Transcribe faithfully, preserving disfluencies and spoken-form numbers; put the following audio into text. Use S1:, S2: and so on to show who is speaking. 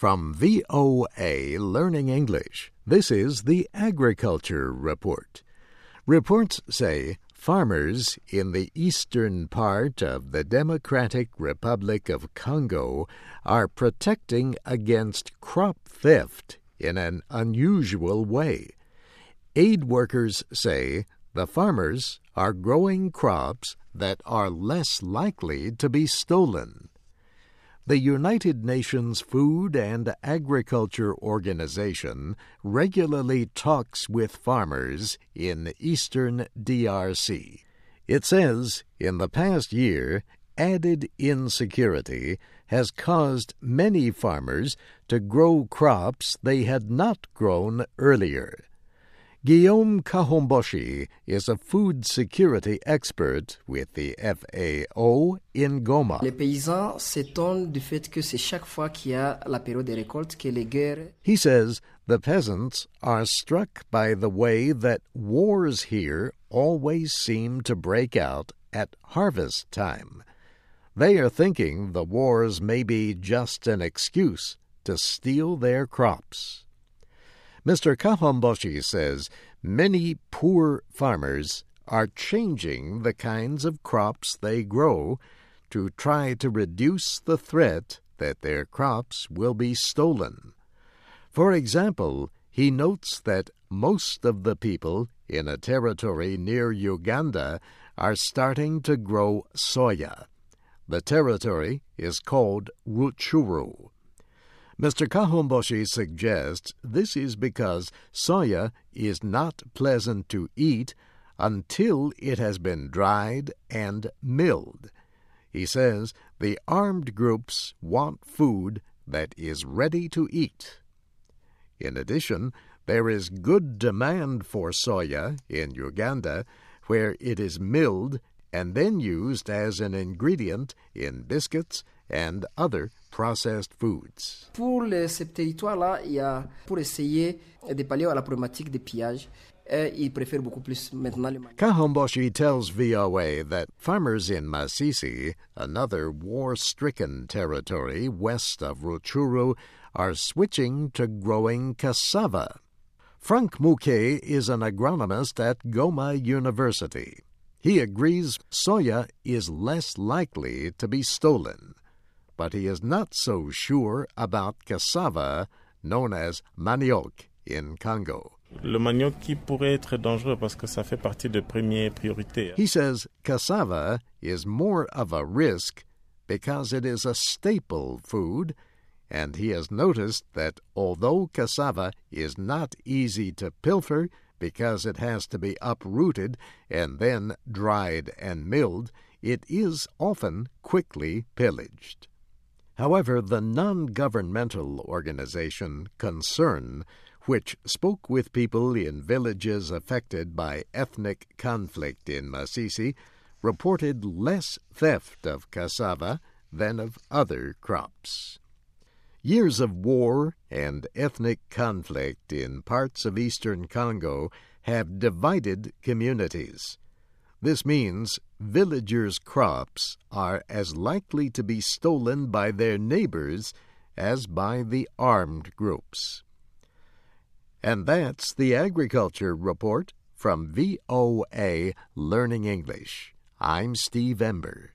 S1: From V O A Learning English, this is the Agriculture Report. Reports say farmers in the eastern part of the Democratic Republic of Congo are protecting against crop theft in an unusual way. Aid workers say the farmers are growing crops that are less likely to be stolen. The United Nations Food and Agriculture Organization regularly talks with farmers in eastern D R C. It says in the past year, added insecurity has caused many farmers to grow crops they had not grown earlier. Guillaume Kahomboshi is a food security expert with the F A O in Goma.
S2: Les paysans s'étonnent du fait que c'est chaque fois qu'il y a la période des récoltes que les guerres.
S1: He says the peasants are struck by the way that wars here always seem to break out at harvest time. They are thinking the wars may be just an excuse to steal their crops. Mister Kahomboshi says many poor farmers are changing the kinds of crops they grow to try to reduce the threat that their crops will be stolen. For example, he notes that most of the people in a territory near Uganda are starting to grow soya. The territory is called Rutshuru. Mister Kahomboshi suggests this is because soya is not pleasant to eat until it has been dried and milled. He says the armed groups want food that is ready to eat. In addition, there is good demand for soya in Uganda, where it is milled and then used as an ingredient in biscuits and other processed foods.
S2: Pour les, ces territoires-là, il y a, pour essayer de pallier à la problématique des pillages, euh, ils préfèrent beaucoup plus maintenant le manioc.
S1: Kahomboshi tells V O A that farmers in Masisi, another war-stricken territory west of Rutshuru, are switching to growing cassava. Frank Mouquet is an agronomist at Goma University. He agrees soya is less likely to be stolen, but he is not so sure about cassava, known as manioc in Congo.
S3: Le manioc qui pourrait être dangereux parce que ça fait partie des premières priorités.
S1: He says cassava is more of a risk because it is a staple food, and he has noticed that although cassava is not easy to pilfer because it has to be uprooted and then dried and milled, it is often quickly pillaged. However, the non-governmental organization Concern, which spoke with people in villages affected by ethnic conflict in Masisi, reported less theft of cassava than of other crops. Years of war and ethnic conflict in parts of eastern Congo have divided communities. This means villagers' crops are as likely to be stolen by their neighbors as by the armed groups. And that's the Agriculture Report from V O A Learning English. I'm Steve Ember.